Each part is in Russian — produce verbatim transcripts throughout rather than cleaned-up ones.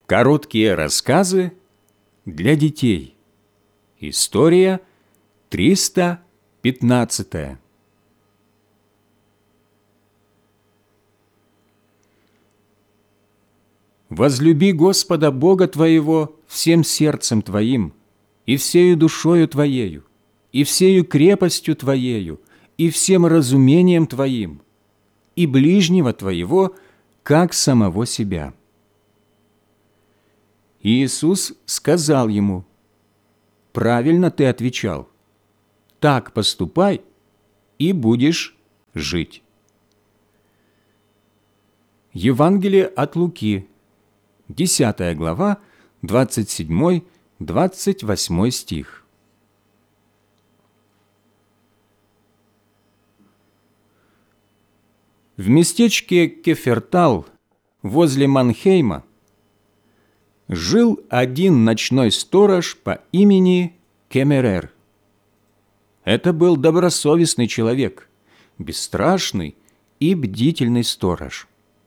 Короткие рассказы для детей. История триста пятнадцатая. «Возлюби Господа Бога твоего всем сердцем твоим, и всею душою твоею, и всею крепостью твоею, и всем разумением твоим, и ближнего твоего, как самого себя». Иисус сказал ему: «Правильно ты отвечал. Так поступай, и будешь жить». Евангелие от Луки, десятая глава, двадцать седьмой — двадцать восьмой стих. В местечке Кефертал возле Манхейма жил один ночной сторож по имени Кемерер. Это был добросовестный человек, бесстрашный и бдительный сторож.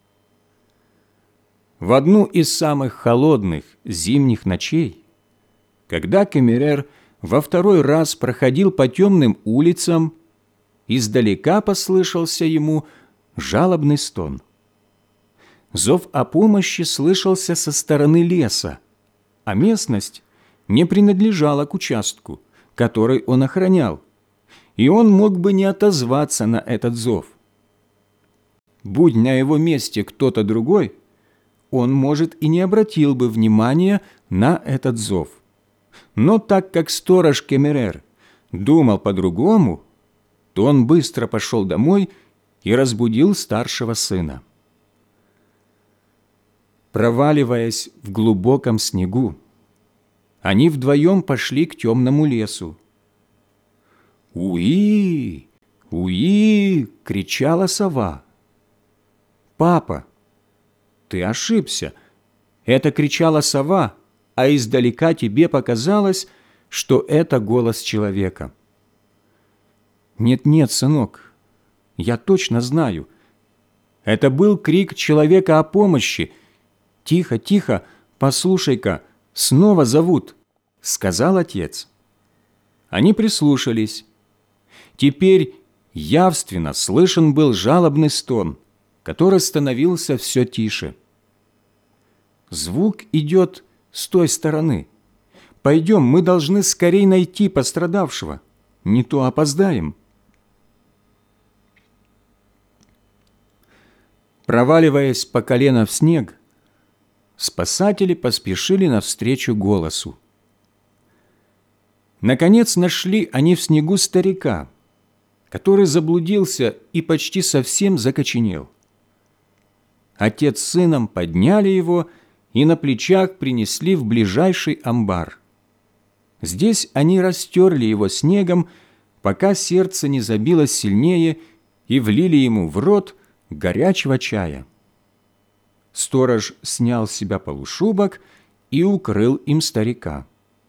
В одну из самых холодных зимних ночей, когда Кемерер во второй раз проходил по темным улицам, издалека послышался ему жалобный стон. Зов о помощи слышался со стороны леса, а местность не принадлежала к участку, который он охранял, и он мог бы не отозваться на этот зов. Будь на его месте кто-то другой, он, может, и не обратил бы внимания на этот зов. Но так как сторож Кемерер думал по-другому, то он быстро пошел домой и разбудил старшего сына. Проваливаясь в глубоком снегу, они вдвоем пошли к темному лесу. «Уи! Уи!» — кричала сова. «Папа, ты ошибся. Это кричала сова, а издалека тебе показалось, что это голос человека». «Нет-нет, сынок, я точно знаю. Это был крик человека о помощи. Тихо, тихо, послушай-ка, снова зовут», — сказал отец. Они прислушались. Теперь явственно слышен был жалобный стон, который становился все тише. «Звук идет с той стороны. Пойдем, мы должны скорей найти пострадавшего, не то опоздаем». Проваливаясь по колено в снег, спасатели поспешили навстречу голосу. Наконец нашли они в снегу старика, который заблудился и почти совсем закоченел. Отец с сыном подняли его и на плечах принесли в ближайший амбар. Здесь они растерли его снегом, пока сердце не забилось сильнее, и влили ему в рот горячего чая. Сторож снял с себя полушубок и укрыл им старика.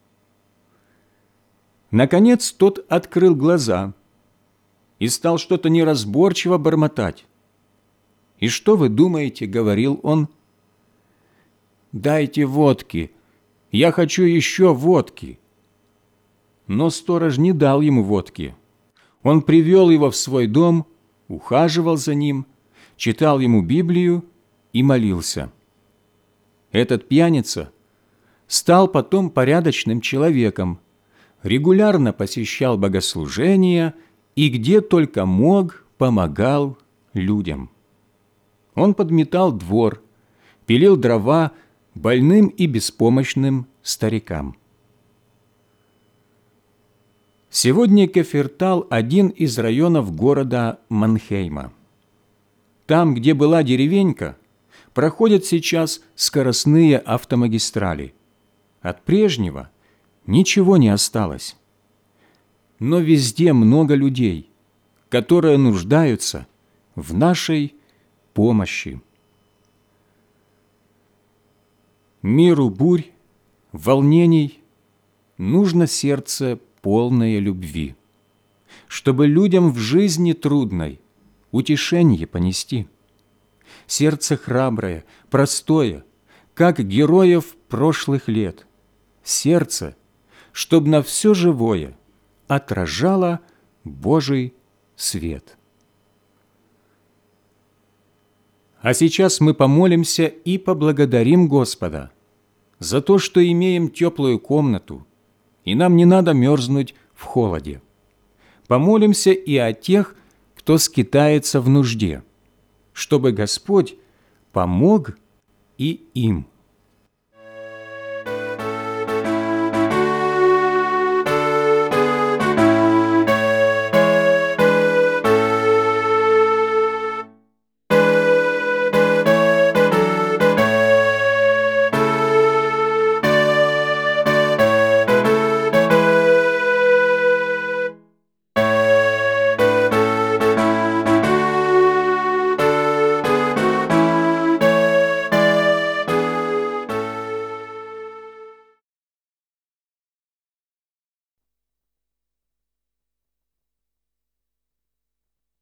Наконец тот открыл глаза и стал что-то неразборчиво бормотать. «И что вы думаете?» — говорил он. «Дайте водки, я хочу еще водки». Но сторож не дал ему водки. Он привел его в свой дом, ухаживал за ним, читал ему Библию и молился. Этот пьяница стал потом порядочным человеком, регулярно посещал богослужения и где только мог, помогал людям. Он подметал двор, пилил дрова больным и беспомощным старикам. Сегодня Кефертал – один из районов города Манхейма. Там, где была деревенька, проходят сейчас скоростные автомагистрали. От прежнего ничего не осталось. Но везде много людей, которые нуждаются в нашей помощи. Миру бурь, волнений нужно сердце полное любви, чтобы людям в жизни трудной утешение понести. Сердце храброе, простое, как героев прошлых лет, сердце, чтоб на все живое отражало Божий свет. А сейчас мы помолимся и поблагодарим Господа за то, что имеем теплую комнату, и нам не надо мерзнуть в холоде. Помолимся и о тех, кто скитается в нужде, чтобы Господь помог и им.